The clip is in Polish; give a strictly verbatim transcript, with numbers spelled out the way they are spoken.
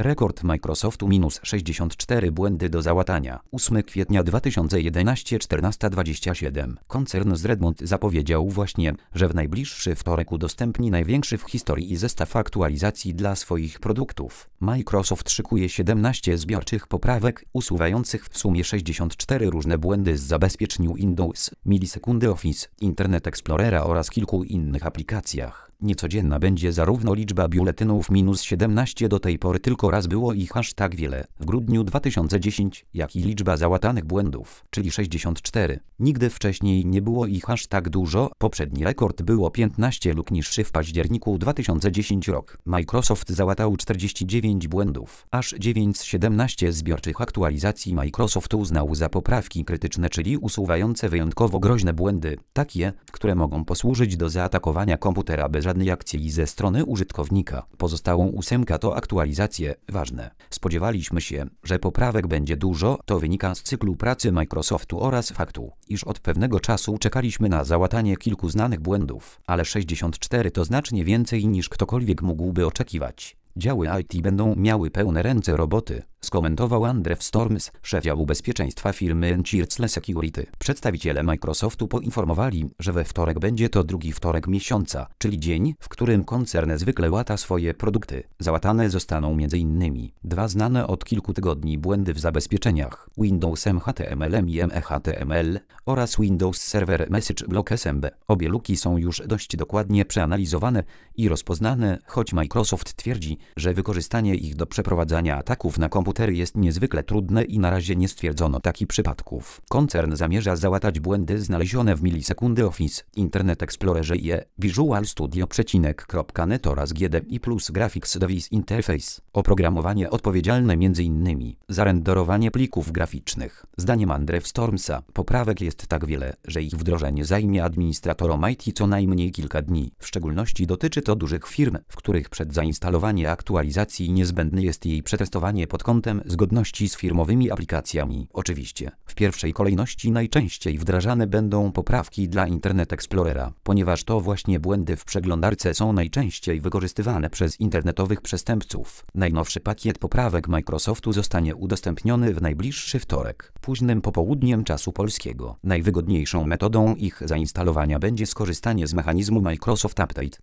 Rekord Microsoftu minus sześćdziesiąt cztery błędy do załatania. ósmego kwietnia dwa tysiące jedenastego czternaście dwadzieścia siedem. Koncern z Redmond zapowiedział właśnie, że w najbliższy wtorek udostępni największy w historii zestaw aktualizacji dla swoich produktów. Microsoft szykuje siedemnaście zbiorczych poprawek, usuwających w sumie sześćdziesiąt cztery różne błędy z zabezpieczeń Windows, milisekundy Office, Internet Explorera oraz kilku innych aplikacjach. Niecodzienna będzie zarówno liczba biuletynów minus siedemnaście, do tej pory tylko raz było ich aż tak wiele, w grudniu dwa tysiące dziesiątego, jak i liczba załatanych błędów, czyli sześćdziesiąt cztery. Nigdy wcześniej nie było ich aż tak dużo, poprzedni rekord było piętnaście lub niższy w październiku dwa tysiące dziesiątego rok. Microsoft załatał czterdzieści dziewięć błędów, aż dziewięć z siedemnastu zbiorczych aktualizacji Microsoft uznał za poprawki krytyczne, czyli usuwające wyjątkowo groźne błędy, takie, które mogą posłużyć do zaatakowania komputera bez żadnej akcji ze strony użytkownika. Pozostałą ósemkę to aktualizacje ważne. Spodziewaliśmy się, że poprawek będzie dużo, to wynika z cyklu pracy Microsoftu oraz faktu, iż od pewnego czasu czekaliśmy na załatanie kilku znanych błędów, ale sześćdziesiąt cztery to znacznie więcej niż ktokolwiek mógłby oczekiwać. Działy I T będą miały pełne ręce roboty, skomentował Andrew Storms, szef działu bezpieczeństwa firmy Encircle Security. Przedstawiciele Microsoftu poinformowali, że we wtorek będzie to drugi wtorek miesiąca, czyli dzień, w którym koncern zwykle łata swoje produkty. Załatane zostaną między innymi dwa znane od kilku tygodni błędy w zabezpieczeniach Windows M H T M L i M E H T M L oraz Windows Server Message Block S M B. Obie luki są już dość dokładnie przeanalizowane i rozpoznane, choć Microsoft twierdzi, że wykorzystanie ich do przeprowadzania ataków na komputery jest niezwykle trudne i na razie nie stwierdzono takich przypadków. Koncern zamierza załatać błędy znalezione w milisekundy Office, Internet Explorerze i Visual Studio .net oraz G D I plus Graphics Device Interface. Oprogramowanie odpowiedzialne m.in. za renderowanie plików graficznych. Zdaniem Andrew Stormsa poprawek jest tak wiele, że ich wdrożenie zajmie administratorom I T co najmniej kilka dni. W szczególności dotyczy to dużych firm, w których przed zainstalowaniem aktualizacji niezbędne jest jej przetestowanie pod kątem zgodności z firmowymi aplikacjami. Oczywiście, w pierwszej kolejności najczęściej wdrażane będą poprawki dla Internet Explorera, ponieważ to właśnie błędy w przeglądarce są najczęściej wykorzystywane przez internetowych przestępców. Najnowszy pakiet poprawek Microsoftu zostanie udostępniony w najbliższy wtorek, późnym popołudniem czasu polskiego. Najwygodniejszą metodą ich zainstalowania będzie skorzystanie z mechanizmu Microsoft Update.